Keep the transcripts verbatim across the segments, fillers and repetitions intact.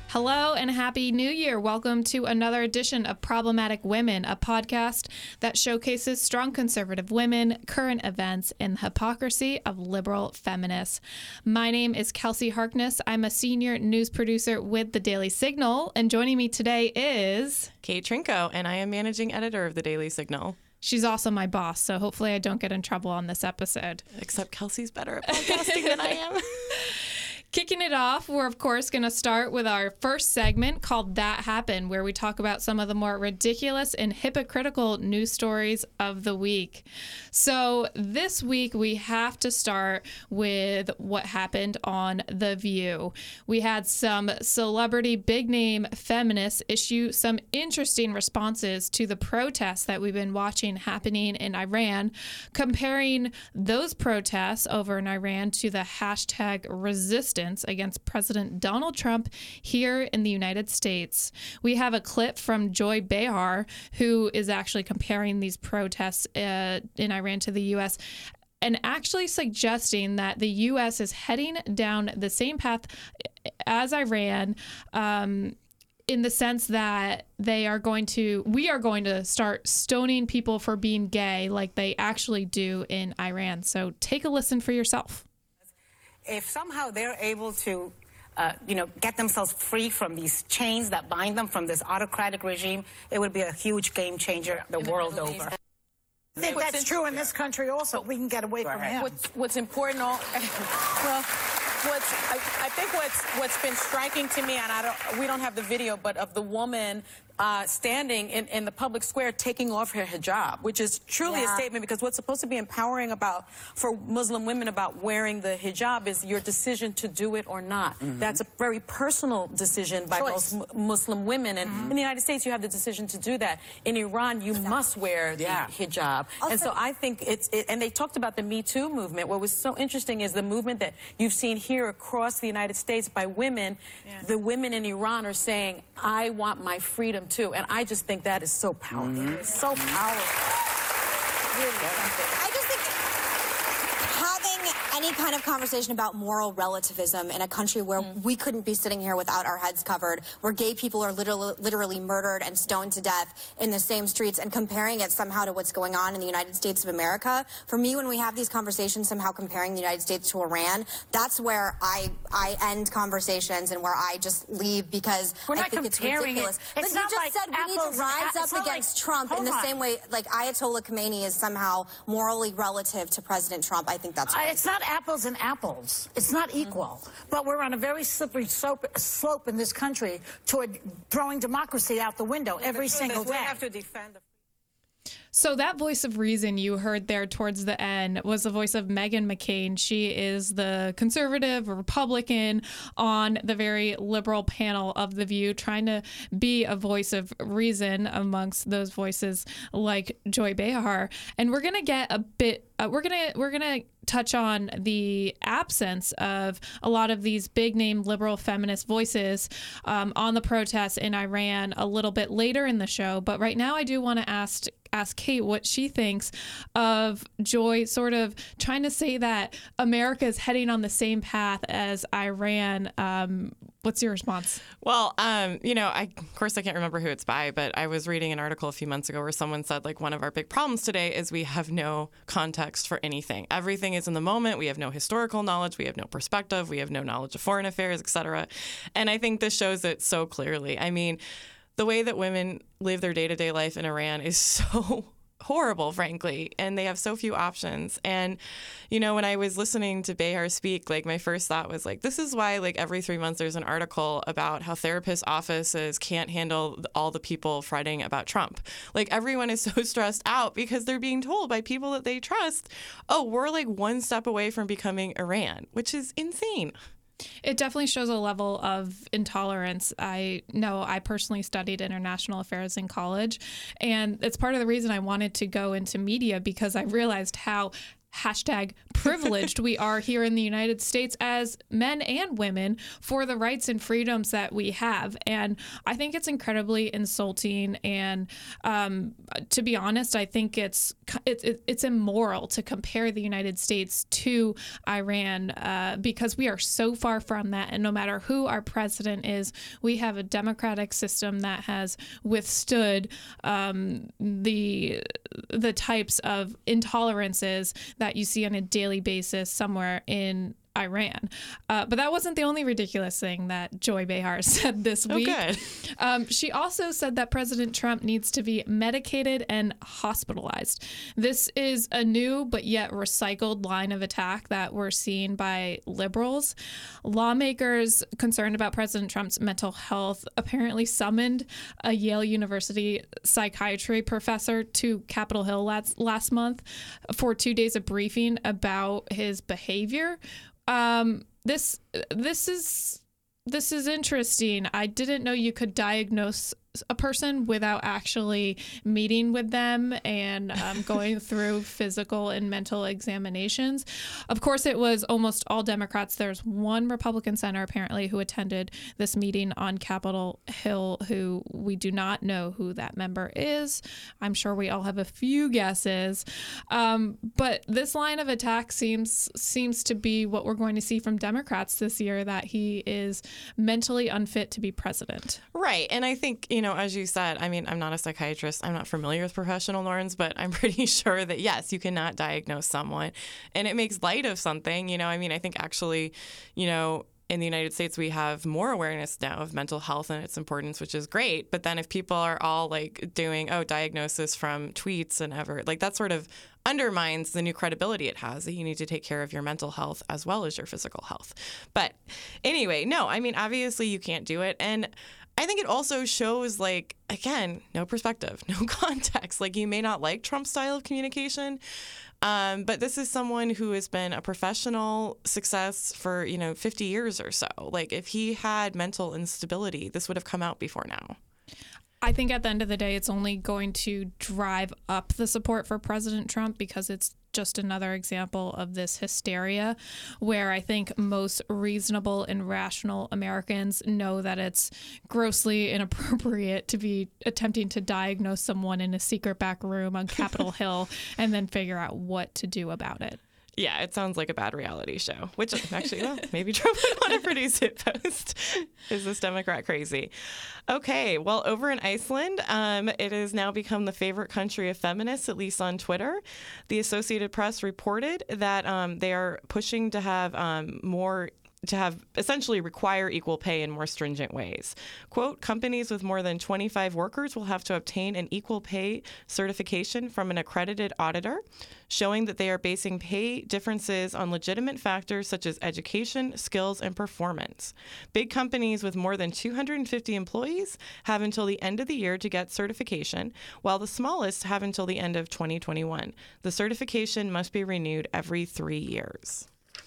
Hello and Happy New Year. Welcome to another edition of Problematic Women, a podcast that showcases strong conservative women, current events, and the hypocrisy of liberal feminists. My name is Kelsey Harkness. I'm a senior news producer with The Daily Signal, and joining me today is... Kate Trinko, and I am managing editor of The Daily Signal. She's also my boss, so hopefully I don't get in trouble on this episode. Except Kelsey's better at podcasting than I am. Kicking it off, we're of course going to start with our first segment called That Happened, where we talk about some of the more ridiculous and hypocritical news stories of the week. So this week we have to start with what happened on The View. We had some celebrity big name feminists issue some interesting responses to the protests that we've been watching happening in Iran, comparing those protests over in Iran to the hashtag resistance against President Donald Trump here in the United States. We have a clip from Joy Behar, who is actually comparing these protests uh, in Iran to the U S and actually suggesting that the U S is heading down the same path as Iran, um, in the sense that they are going to, we are going to start stoning people for being gay like they actually do in Iran. So take a listen for yourself. If somehow they're able to, uh, you know, get themselves free from these chains that bind them from this autocratic regime, it would be a huge game changer the world over. I think that's true in this country also. We can get away from him. What's, what's important, all, well, what's, I, I think what's what's been striking to me, and I don't, we don't have the video, but of the woman uh, standing in, in the public square taking off her hijab, which is truly yeah. a statement, because what's supposed to be empowering about for Muslim women about wearing the hijab is your decision to do it or not. Mm-hmm. That's a very personal decision by Choice. most Muslim women, and mm-hmm. in the United States you have the decision to do that. In Iran you exactly. must wear the yeah. hijab. Also, and so I think it's, it, and they talked about the Me Too movement. What was so interesting is the movement that you've seen here across the United States by women. Yeah. The women in Iran are saying, I want my freedom too. And I just think that is so powerful. Mm-hmm. It's so powerful. Really something. I just think having any kind of conversation about moral relativism in a country where mm. we couldn't be sitting here without our heads covered, where gay people are literally, literally murdered and stoned to death in the same streets, and comparing it somehow to what's going on in the United States of America. For me, when we have these conversations somehow comparing the United States to Iran, that's where I I end conversations and where I just leave, because We're I not think it's ridiculous. It. It's but you not just like said we need to rise up against like, Trump in the on. same way like Ayatollah Khomeini is somehow morally relative to President Trump. I think that's right. Uh, it's not apples and apples. It's not equal. Mm-hmm. But we're on a very slippery slope, slope in this country toward throwing democracy out the window yeah, every the single day. We have to defend the So that voice of reason you heard there towards the end was the voice of Meghan McCain. She is the conservative Republican on the very liberal panel of The View, trying to be a voice of reason amongst those voices like Joy Behar. And we're going to get a bit, uh, we're going to, we're going to touch on the absence of a lot of these big name liberal feminist voices um, on the protests in Iran a little bit later in the show. But right now I do want to ask ask Kate what she thinks of Joy sort of trying to say that America is heading on the same path as Iran. Um, what's your response? Well, um, you know, I, of course, I can't remember who it's by, but I was reading an article a few months ago where someone said, like, one of our big problems today is we have no context for anything. Everything is in the moment. We have no historical knowledge. We have no perspective. We have no knowledge of foreign affairs, et cetera. And I think this shows it so clearly. I mean, the way that women live their day-to-day life in Iran is so horrible, frankly, and they have so few options. And, you know, when I was listening to Behar speak, like, my first thought was, like, this is why, like, every three months there's an article about how therapist offices can't handle all the people fretting about Trump. Like, everyone is so stressed out because they're being told by people that they trust, oh, we're, like, one step away from becoming Iran, which is insane. It definitely shows a level of intolerance. I know I personally studied international affairs in college, and it's part of the reason I wanted to go into media, because I realized how hashtag privileged we are here in the United States as men and women for the rights and freedoms that we have. And I think it's incredibly insulting. And um, to be honest, I think it's it's it's immoral to compare the United States to Iran uh, because we are so far from that. And no matter who our president is, we have a democratic system that has withstood um, the the types of intolerances that you see on a daily basis somewhere in Iran. Uh, but that wasn't the only ridiculous thing that Joy Behar said this week. Oh, good. Um, she also said that President Trump needs to be medicated and hospitalized. This is a new but yet recycled line of attack that we're seeing by liberals. Lawmakers concerned about President Trump's mental health apparently summoned a Yale University psychiatry professor to Capitol Hill last, last month for two days of briefing about his behavior. Um, this this is this is interesting. I didn't know you could diagnose a person without actually meeting with them and um, going through physical and mental examinations. Of course, it was almost all Democrats. There's one Republican senator apparently who attended this meeting on Capitol Hill who we do not know who that member is. I'm sure we all have a few guesses. Um, but this line of attack seems seems to be what we're going to see from Democrats this year, that he is mentally unfit to be president. Right. And I think, you know, as you said, I mean, I'm not a psychiatrist. I'm not familiar with professional norms, but I'm pretty sure that, yes, you cannot diagnose someone. And it makes light of something. You know, I mean, I think actually, you know, in the United States, we have more awareness now of mental health and its importance, which is great. But then if people are all like doing, oh, diagnosis from tweets and ever, like that sort of undermines the new credibility it has that you need to take care of your mental health as well as your physical health. But anyway, no, I mean, obviously you can't do it. And I think it also shows, like, again, no perspective, no context. Like, you may not like Trump's style of communication, um, but this is someone who has been a professional success for, you know, fifty years or so. Like, if he had mental instability, this would have come out before now. I think at the end of the day, it's only going to drive up the support for President Trump because it's just another example of this hysteria where I think most reasonable and rational Americans know that it's grossly inappropriate to be attempting to diagnose someone in a secret back room on Capitol Hill and then figure out what to do about it. Yeah, it sounds like a bad reality show, which actually, well, maybe Trump would want to produce it post. Is this Democrat crazy? Okay, well, over in Iceland, um, it has now become the favorite country of feminists, at least on Twitter. The Associated Press reported that um, they are pushing to have um, more to have essentially require equal pay in more stringent ways. Quote, companies with more than twenty-five workers will have to obtain an equal pay certification from an accredited auditor, showing that they are basing pay differences on legitimate factors such as education, skills, and performance. Big companies with more than two hundred fifty employees have until the end of the year to get certification, while the smallest have until the end of twenty twenty-one. The certification must be renewed every three years.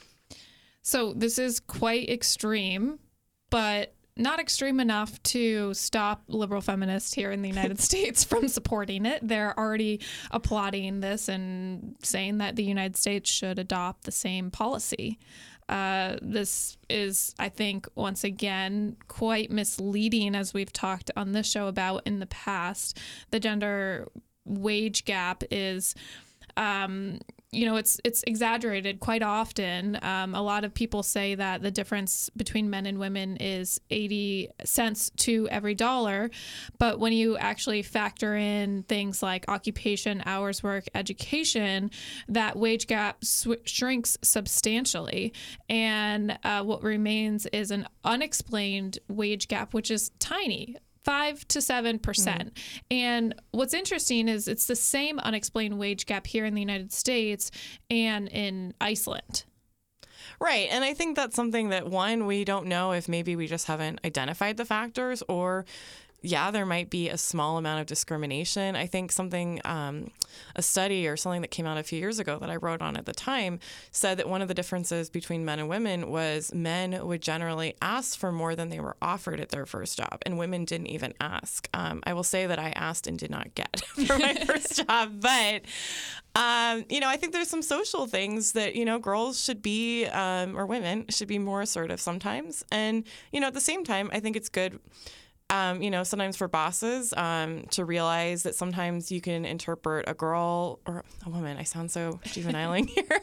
So this is quite extreme, but not extreme enough to stop liberal feminists here in the United States from supporting it. They're already applauding this and saying that the United States should adopt the same policy. Uh, this is, I think, once again, quite misleading, as we've talked on this show about in the past. The gender wage gap is... Um, you know, it's it's exaggerated quite often. Um, a lot of people say that the difference between men and women is eighty cents to every dollar. But when you actually factor in things like occupation, hours work, education, that wage gap sw- shrinks substantially. And uh, what remains is an unexplained wage gap, which is tiny. Five to seven percent. Mm-hmm. And what's interesting is it's the same unexplained wage gap here in the United States and in Iceland. Right. And I think that's something that, one, we don't know if maybe we just haven't identified the factors, or yeah, there might be a small amount of discrimination. I think something, um, a study or something that came out a few years ago that I wrote on at the time said that one of the differences between men and women was men would generally ask for more than they were offered at their first job, and women didn't even ask. Um, I will say that I asked and did not get for my first job, but Um, you know, I think there's some social things that, you know, girls should be, um, or women should be more assertive sometimes. And, you know, at the same time, I think it's good, um, you know, sometimes for bosses um, to realize that sometimes you can interpret a girl or a woman, I sound so juveniling here,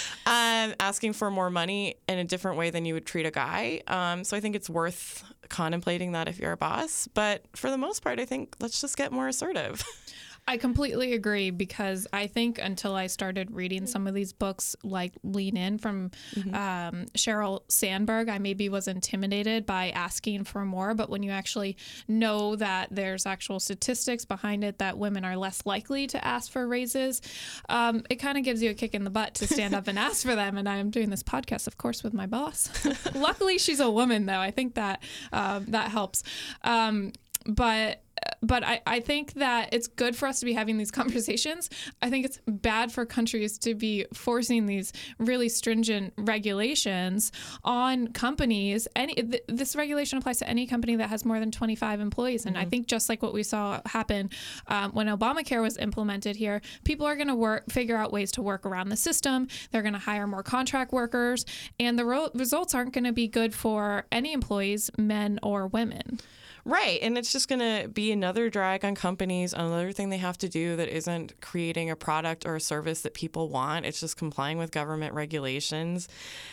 um, asking for more money in a different way than you would treat a guy. Um, so I think it's worth contemplating that if you're a boss. But for the most part, I think let's just get more assertive. I completely agree, because I think until I started reading some of these books like Lean In from mm-hmm. um, Sheryl Sandberg, I maybe was intimidated by asking for more. But when you actually know that there's actual statistics behind it that women are less likely to ask for raises, um, it kind of gives you a kick in the butt to stand up and ask for them. And I'm doing this podcast, of course, with my boss. Luckily, she's a woman, though. I think that um, that helps. Um, but But I, I think that it's good for us to be having these conversations. I think it's bad for countries to be forcing these really stringent regulations on companies. Any th- This regulation applies to any company that has more than twenty-five employees. And mm-hmm. I think just like what we saw happen um, when Obamacare was implemented here, people are going to work, figure out ways to work around the system. They're going to hire more contract workers. And the ro- results aren't going to be good for any employees, men or women. Right. And it's just going to be another drag on companies, another thing they have to do that isn't creating a product or a service that people want. It's just complying with government regulations.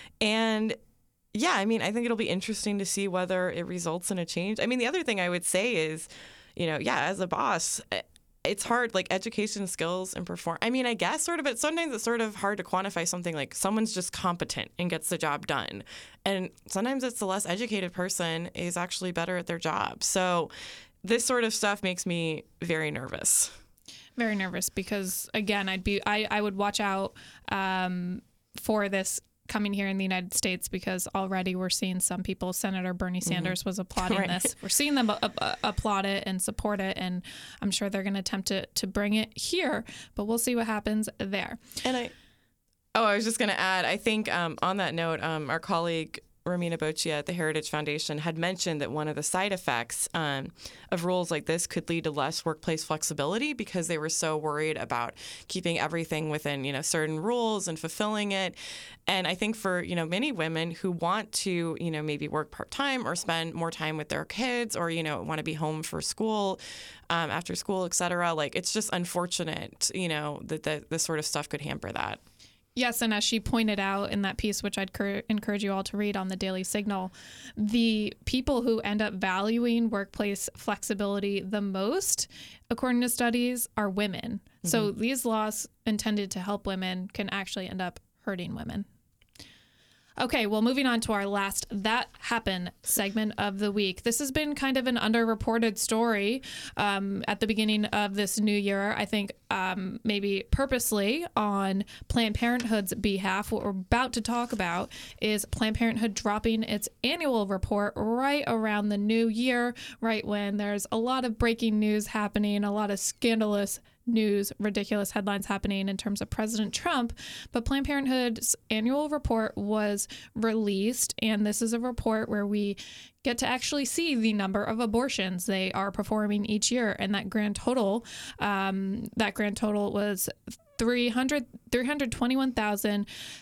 And yeah, I mean, I think it'll be interesting to see whether it results in a change. I mean, the other thing I would say is, you know, yeah, as a boss, it's hard, like education skills and perform. I mean, I guess sort of, but sometimes it's sort of hard to quantify something like someone's just competent and gets the job done. And sometimes it's the less educated person is actually better at their job. So this sort of stuff makes me very nervous. Very nervous because, again, I'd be, I, I would watch out um, for this coming here in the United States, because already we're seeing some people, Senator Bernie Sanders mm-hmm. was applauding right. this. We're seeing them uh, uh, applaud it and support it, and I'm sure they're going to attempt to, to bring it here, but we'll see what happens there. And I, oh, I was just going to add, I think um, on that note, um, our colleague Romina Boccia at the Heritage Foundation had mentioned that one of the side effects um, of rules like this could lead to less workplace flexibility, because they were so worried about keeping everything within, you know, certain rules and fulfilling it. And I think for, you know, many women who want to, you know, maybe work part-time or spend more time with their kids, or, you know, want to be home for school, um, after school, et cetera, like, it's just unfortunate, you know, that the, this sort of stuff could hamper that. Yes, and as she pointed out in that piece, which I'd cur- encourage you all to read on the Daily Signal, the people who end up valuing workplace flexibility the most, according to studies, are women. Mm-hmm. So these laws intended to help women can actually end up hurting women. Okay, well, moving on to our last That Happened segment of the week. This has been kind of an underreported story um, at the beginning of this new year, I think um, maybe purposely on Planned Parenthood's behalf. What we're about to talk about is Planned Parenthood dropping its annual report right around the new year, right when there's a lot of breaking news happening, a lot of scandalous news, ridiculous headlines happening in terms of President Trump. But Planned Parenthood's annual report was released, and this is a report where we get to actually see the number of abortions they are performing each year, and that grand total, um, that grand total was three hundred, three hundred twenty-one thousand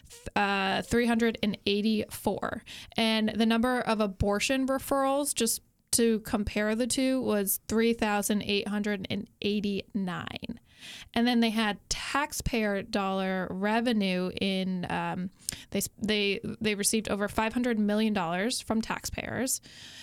three hundred eighty-four. And the number of abortion referrals, just to compare the two, was three thousand eight hundred eighty-nine. And then they had taxpayer dollar revenue in um, they they they received over five hundred million dollars from taxpayers,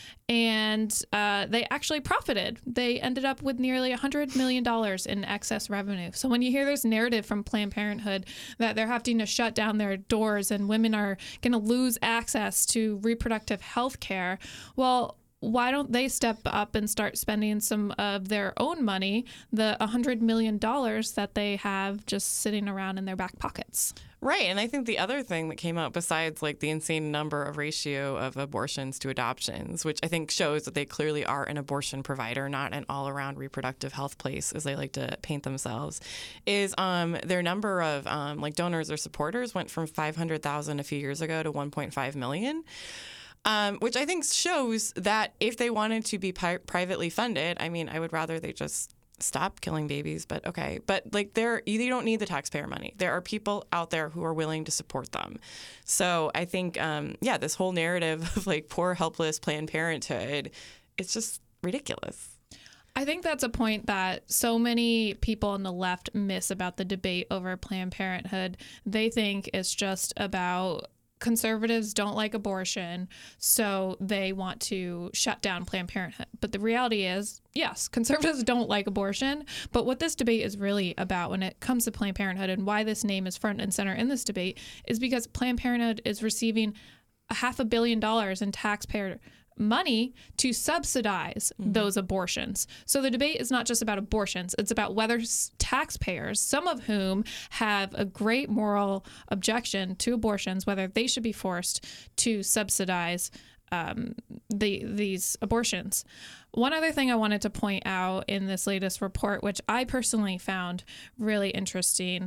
and uh, they actually profited. They ended up with nearly one hundred million dollars in excess revenue. So when you hear this narrative from Planned Parenthood that they're having to shut down their doors and women are going to lose access to reproductive health care, well, why don't they step up and start spending some of their own money, the one hundred million dollars that they have just sitting around in their back pockets? Right. And I think the other thing that came out, besides like the insane number of ratio of abortions to adoptions, which I think shows that they clearly are an abortion provider, not an all-around reproductive health place, as they like to paint themselves, is um, their number of um, like donors or supporters went from five hundred thousand a few years ago to one point five million. Um, which I think shows that if they wanted to be pi- privately funded, I mean, I would rather they just stop killing babies, but okay. But like there, you don't need the taxpayer money. There are people out there who are willing to support them. So I think, um, yeah, this whole narrative of like poor, helpless Planned Parenthood, it's just ridiculous. I think that's a point that so many people on the left miss about the debate over Planned Parenthood. They think it's just about conservatives don't like abortion, so they want to shut down Planned Parenthood. But the reality is, yes, conservatives don't like abortion. But what this debate is really about when it comes to Planned Parenthood and why this name is front and center in this debate is because Planned Parenthood is receiving a half a billion dollars in taxpayer money to subsidize mm-hmm. those abortions. So the debate is not just about abortions. It's about whether taxpayers, some of whom have a great moral objection to abortions, whether they should be forced to subsidize um, the these abortions. One other thing I wanted to point out in this latest report, which I personally found really interesting,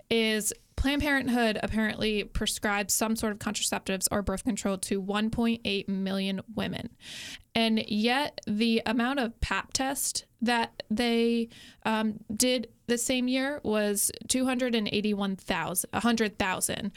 is Planned Parenthood apparently prescribes some sort of contraceptives or birth control to one point eight million women. And yet the amount of pap test that they um, did the same year was two hundred eighty-one thousand, one hundred thousand.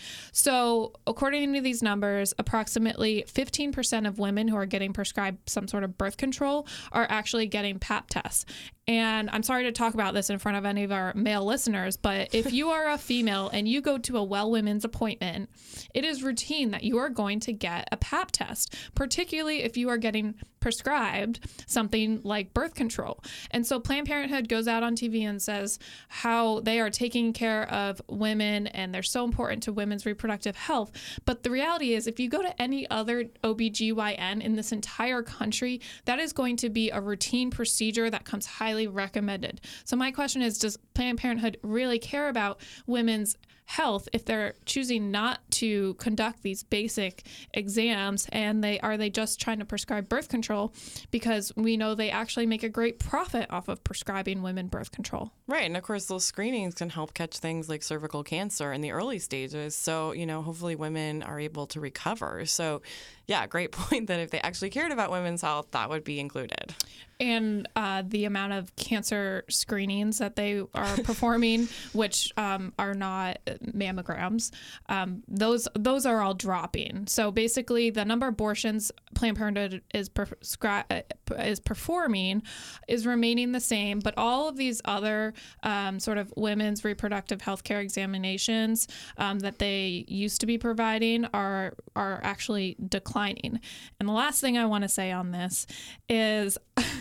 So according to these numbers, approximately fifteen percent of women who are getting prescribed some sort of birth control are actually getting pap tests. And I'm sorry to talk about this in front of any of our male listeners, but if you are a female and you go to a Well Women's appointment, it is routine that you are going to get a pap test, particularly if you are getting prescribed something like birth control. And so Planned Parenthood goes out on T V and says how they are taking care of women and they're so important to women's reproductive health. But the reality is, if you go to any other O B G Y N in this entire country, that is going to be a routine procedure that comes highly recommended. So my question is, does Planned Parenthood really care about women's health if they're choosing not to conduct these basic exams, and they are they just trying to prescribe birth control because we know they actually make a great profit off of prescribing women birth control? Right. And of course, those screenings can help catch things like cervical cancer in the early stages. So, you know, hopefully women are able to recover. So, yeah, great point that if they actually cared about women's health, that would be included. And uh, the amount of cancer screenings that they are performing, which um, are not mammograms, um, those those are all dropping. So basically, the number of abortions Planned Parenthood is prescri- is performing is remaining the same, but all of these other um, sort of women's reproductive health care examinations um, that they used to be providing are are actually declining. And the last thing I want to say on this is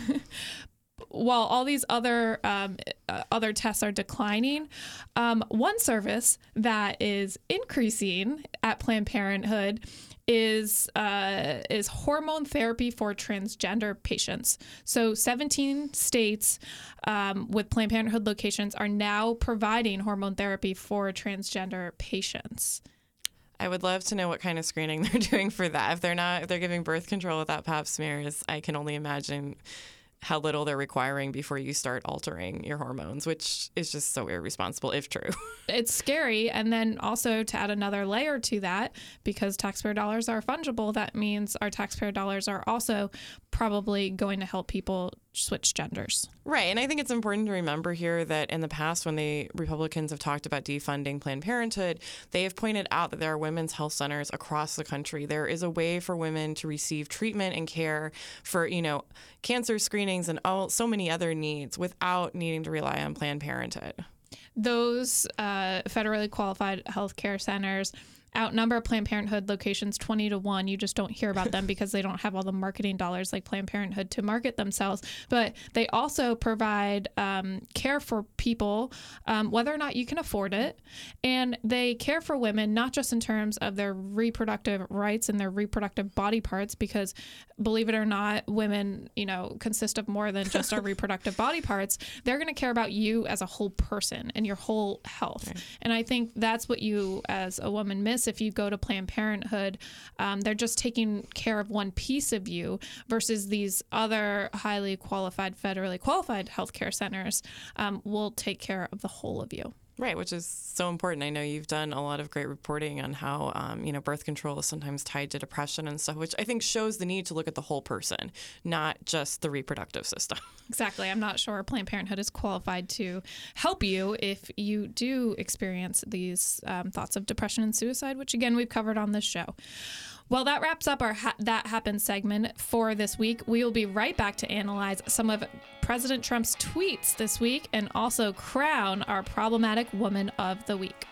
while all these other um, uh, other tests are declining, um, one service that is increasing at Planned Parenthood is uh, is hormone therapy for transgender patients. So seventeen states um, with Planned Parenthood locations are now providing hormone therapy for transgender patients. I would love to know what kind of screening they're doing for that. If they're not, if they're giving birth control without pap smears, I can only imagine how little they're requiring before you start altering your hormones, which is just so irresponsible if true. It's scary. And then also to add another layer to that, because taxpayer dollars are fungible, that means our taxpayer dollars are also probably going to help people switch genders. Right. And I think it's important to remember here that in the past, when the Republicans have talked about defunding Planned Parenthood, they have pointed out that there are women's health centers across the country. There is a way for women to receive treatment and care for, you know, cancer screenings and all so many other needs without needing to rely on Planned Parenthood. Those uh, federally qualified health care centers outnumber Planned Parenthood locations twenty to one. You just don't hear about them because they don't have all the marketing dollars like Planned Parenthood to market themselves. But they also provide um, care for people, um, whether or not you can afford it. And they care for women, not just in terms of their reproductive rights and their reproductive body parts, because believe it or not, women, you know, consist of more than just our reproductive body parts. They're going to care about you as a whole person and your whole health. Right. And I think that's what you as a woman miss if you go to Planned Parenthood. Um, they're just taking care of one piece of you versus these other highly qualified, federally qualified healthcare centers um, will take care of the whole of you. Right, which is so important. I know you've done a lot of great reporting on how, um, you know, birth control is sometimes tied to depression and stuff, which I think shows the need to look at the whole person, not just the reproductive system. Exactly. I'm not sure Planned Parenthood is qualified to help you if you do experience these um, thoughts of depression and suicide, which, again, we've covered on this show. Well, that wraps up our ha- That Happened segment for this week. We will be right back to analyze some of President Trump's tweets this week and also crown our problematic woman of the week.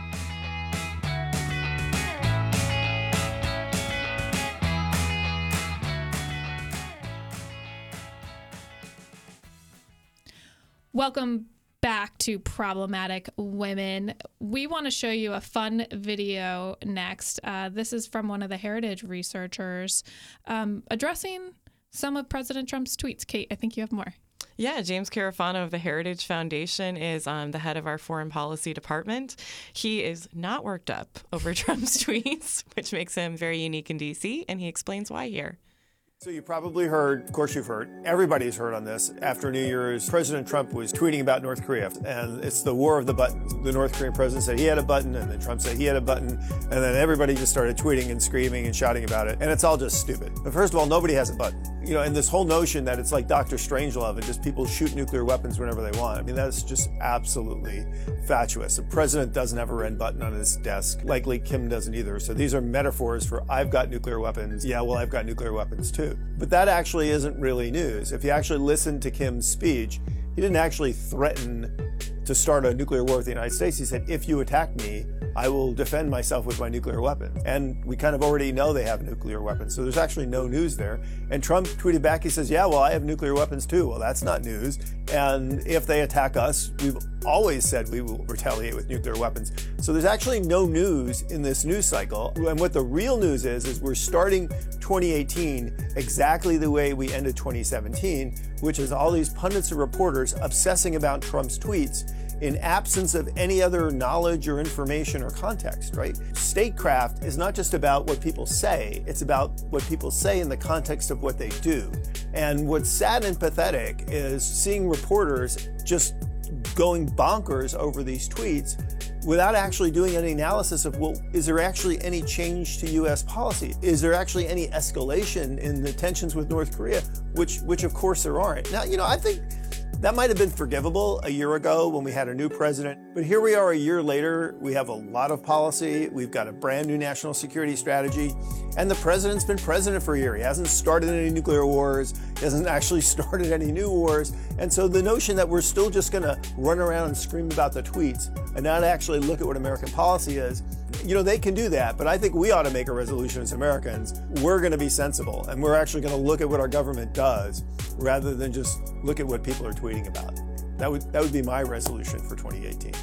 Welcome back to Problematic Women. We want to show you a fun video next. Uh, this is from one of the Heritage researchers um, addressing some of President Trump's tweets. Kate, I think you have more. Yeah, James Carafano of the Heritage Foundation is um, the head of our foreign policy department. He is not worked up over Trump's tweets, which makes him very unique in D C, and he explains why here. So you probably heard, of course you've heard, everybody's heard on this. After New Year's, President Trump was tweeting about North Korea, and it's the war of the buttons. The North Korean president said he had a button, and then Trump said he had a button, and then everybody just started tweeting and screaming and shouting about it, and it's all just stupid. But first of all, nobody has a button. You know, and this whole notion that it's like Doctor Strangelove and just people shoot nuclear weapons whenever they want, I mean, that's just absolutely fatuous. The president doesn't have a red button on his desk. Likely Kim doesn't either. So these are metaphors for I've got nuclear weapons. Yeah, well, I've got nuclear weapons too. But that actually isn't really news. If you actually listen to Kim's speech, he didn't actually threaten to start a nuclear war with the United States. He said, if you attack me, I will defend myself with my nuclear weapon. And we kind of already know they have nuclear weapons. So there's actually no news there. And Trump tweeted back, he says, yeah, well, I have nuclear weapons too. Well, that's not news. And if they attack us, we've always said we will retaliate with nuclear weapons. So there's actually no news in this news cycle. And what the real news is, is we're starting twenty eighteen exactly the way we ended twenty seventeen, which is all these pundits and reporters obsessing about Trump's tweets in absence of any other knowledge or information or context, right? Statecraft is not just about what people say, it's about what people say in the context of what they do. And what's sad and pathetic is seeing reporters just going bonkers over these tweets without actually doing any analysis of, well, is there actually any change to U S policy? Is there actually any escalation in the tensions with North Korea? Which, which of course there aren't. Now, you know, I think that might have been forgivable a year ago when we had a new president, but here we are a year later. We have a lot of policy. We've got a brand new national security strategy, and the president's been president for a year. He hasn't started any nuclear wars. He hasn't actually started any new wars. And so the notion that we're still just going to run around and scream about the tweets and not actually look at what American policy is, you know, they can do that, but I think we ought to make a resolution as Americans. We're going to be sensible, and we're actually going to look at what our government does rather than just look at what people are tweeting about. That would that would be my resolution for twenty eighteen.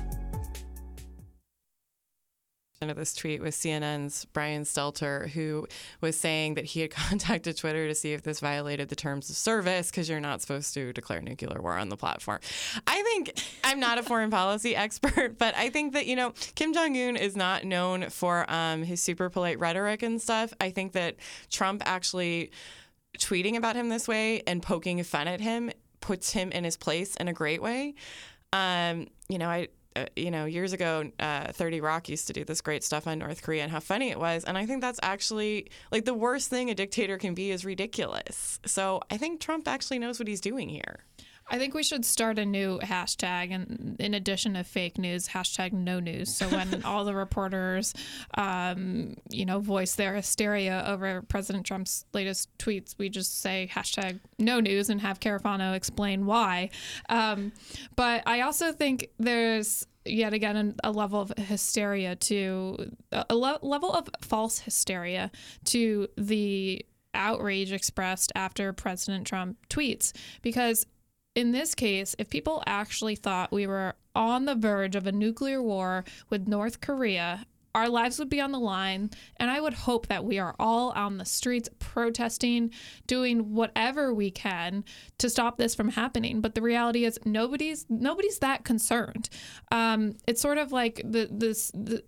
Of this tweet was C N N's Brian Stelter, who was saying that he had contacted Twitter to see if this violated the terms of service because you're not supposed to declare nuclear war on the platform. I think I'm not a foreign policy expert, but I think that, you know, Kim Jong-un is not known for um, his super polite rhetoric and stuff. I think that Trump actually tweeting about him this way and poking fun at him puts him in his place in a great way. Um, you know, I. Uh, you know, years ago, uh, thirty Rock used to do this great stuff on North Korea and how funny it was. And I think that's actually, like, the worst thing a dictator can be is ridiculous. So I think Trump actually knows what he's doing here. I think we should start a new hashtag, and in addition to fake news, hashtag no news. So when all the reporters, um, you know, voice their hysteria over President Trump's latest tweets, we just say hashtag no news and have Carafano explain why. Um, but I also think there's yet again a level of hysteria to a le- level of false hysteria to the outrage expressed after President Trump tweets, because in this case, if people actually thought we were on the verge of a nuclear war with North Korea, our lives would be on the line. And I would hope that we are all on the streets protesting, doing whatever we can to stop this from happening. But the reality is nobody's nobody's that concerned. Um, it's sort of like the this the,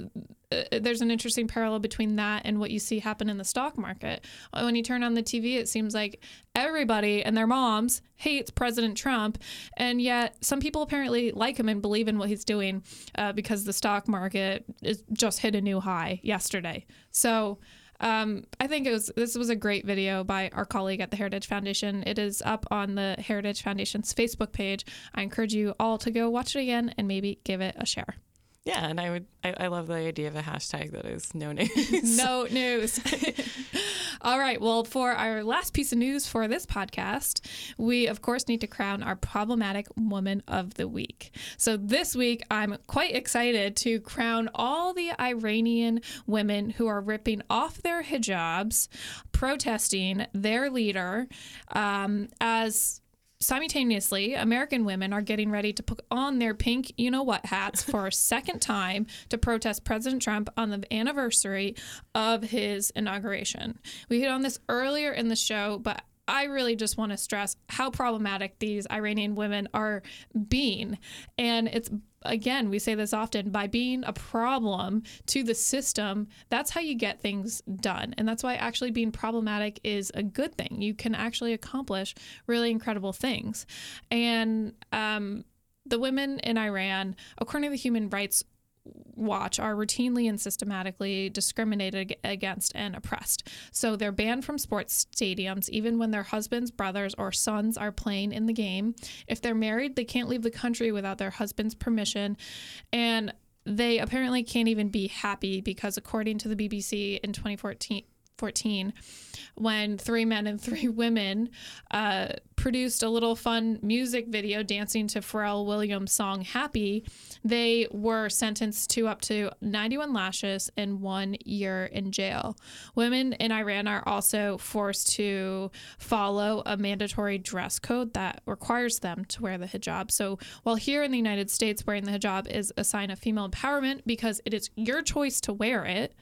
uh, there's an interesting parallel between that and what you see happen in the stock market. When you turn on the T V, it seems like everybody and their moms hates President Trump, and yet some people apparently like him and believe in what he's doing uh, because the stock market is just hit a new high yesterday. So um, I think it was this was a great video by our colleague at the Heritage Foundation. It is up on the Heritage Foundation's Facebook page. I encourage you all to go watch it again and maybe give it a share. Yeah, and I would I, I love the idea of a hashtag that is no news. No news. All right. Well, for our last piece of news for this podcast, we, of course, need to crown our problematic woman of the week. So this week, I'm quite excited to crown all the Iranian women who are ripping off their hijabs, protesting their leader um, as... Simultaneously, American women are getting ready to put on their pink you-know-what hats for a second time to protest President Trump on the anniversary of his inauguration. We hit on this earlier in the show, but I really just want to stress how problematic these Iranian women are being. And it's, again, we say this often, by being a problem to the system, that's how you get things done. And that's why actually being problematic is a good thing. You can actually accomplish really incredible things. And um, the women in Iran, according to the Human Rights Watch, are routinely and systematically discriminated against and oppressed. So they're banned from sports stadiums even when their husbands, brothers, or sons are playing in the game. If they're married, they can't leave the country without their husband's permission. And they apparently can't even be happy because, according to the B B C in twenty fourteen, when three men and three women uh, produced a little fun music video dancing to Pharrell Williams' song Happy, they were sentenced to up to ninety-one lashes and one year in jail. Women in Iran are also forced to follow a mandatory dress code that requires them to wear the hijab. So while here in the United States, wearing the hijab is a sign of female empowerment because it is your choice to wear it,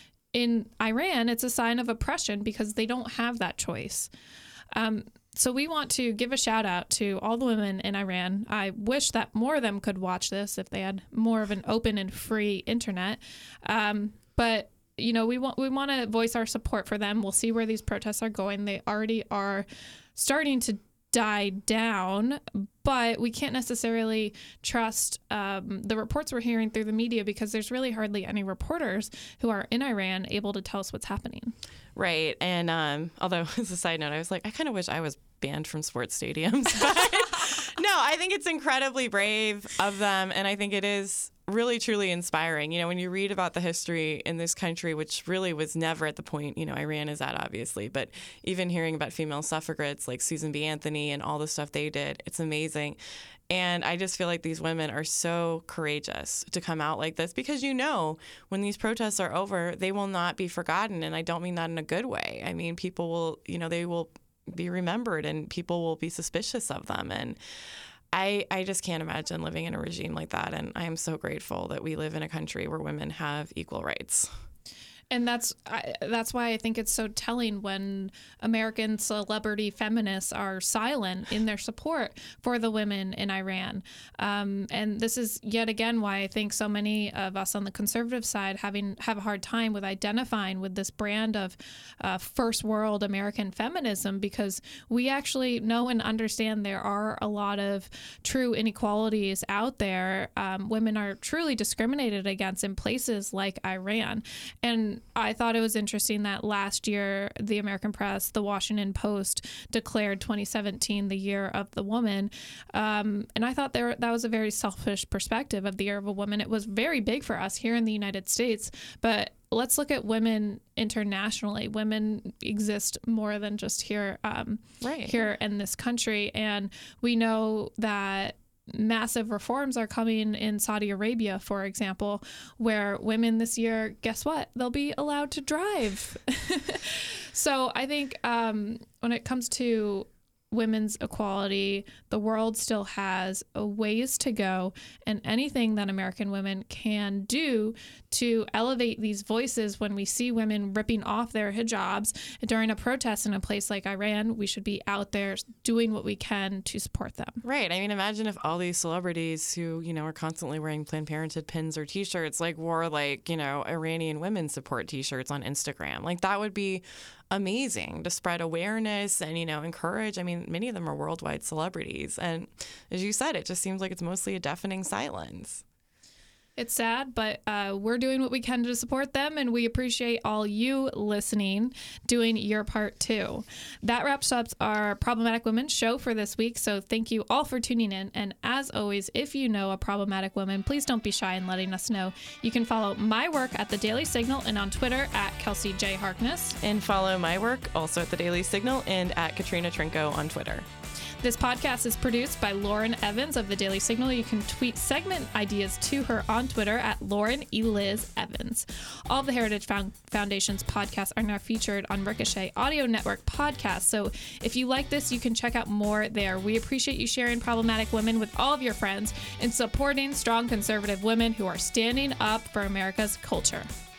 in Iran, it's a sign of oppression because they don't have that choice. Um, so we want to give a shout out to all the women in Iran. I wish that more of them could watch this if they had more of an open and free internet. Um, but you know, we want we want to voice our support for them. We'll see where these protests are going. They already are starting to die down, but we can't necessarily trust um, the reports we're hearing through the media because there's really hardly any reporters who are in Iran able to tell us what's happening. Right. And um, although, as a side note, I was like, I kind of wish I was banned from sports stadiums. But no, I think it's incredibly brave of them. And I think it is really, truly inspiring. You know, when you read about the history in this country, which really was never at the point, you know, Iran is at, obviously, but even hearing about female suffragettes like Susan B. Anthony and all the stuff they did, it's amazing. And I just feel like these women are so courageous to come out like this because, you know, when these protests are over, they will not be forgotten. And I don't mean that in a good way. I mean, people will, you know, they will be remembered and people will be suspicious of them. And I, I just can't imagine living in a regime like that. And I am so grateful that we live in a country where women have equal rights. And that's I, that's why I think it's so telling when American celebrity feminists are silent in their support for the women in Iran. Um, and this is yet again why I think so many of us on the conservative side having have a hard time with identifying with this brand of uh, first world American feminism, because we actually know and understand there are a lot of true inequalities out there. Um, women are truly discriminated against in places like Iran. And I thought it was interesting that last year, the American press, the Washington Post, declared twenty seventeen the year of the woman. Um, and I thought there that was a very selfish perspective of the year of a woman. It was very big for us here in the United States, but let's look at women internationally. Women exist more than just here, um, right. here in this country. And we know that massive reforms are coming in Saudi Arabia, for example, where women this year, guess what? They'll be allowed to drive. So I think um, when it comes to women's equality. The world still has a ways to go, and anything that American women can do to elevate these voices when we see women ripping off their hijabs during a protest in a place like Iran, we should be out there doing what we can to support them. Right. I mean, imagine if all these celebrities who, you know, are constantly wearing Planned Parenthood pins or T-shirts, like wore like, you know, Iranian women support T-shirts on Instagram. Like that would be amazing to spread awareness and, you know, encourage. I mean, many of them are worldwide celebrities. And as you said, it just seems like it's mostly a deafening silence. It's sad, but uh, we're doing what we can to support them, and we appreciate all you listening, doing your part too. That wraps up our Problematic Women show for this week, so thank you all for tuning in. And as always, if you know a problematic woman, please don't be shy in letting us know. You can follow my work at The Daily Signal and on Twitter at Kelsey J. Harkness. And follow my work also at The Daily Signal and at Katrina Trinko on Twitter. This podcast is produced by Lauren Evans of The Daily Signal. You can tweet segment ideas to her on Twitter at Lauren Eliz Evans. All of the Heritage Foundation's podcasts are now featured on Ricochet Audio Network podcasts. So if you like this, you can check out more there. We appreciate you sharing problematic women with all of your friends and supporting strong conservative women who are standing up for America's culture.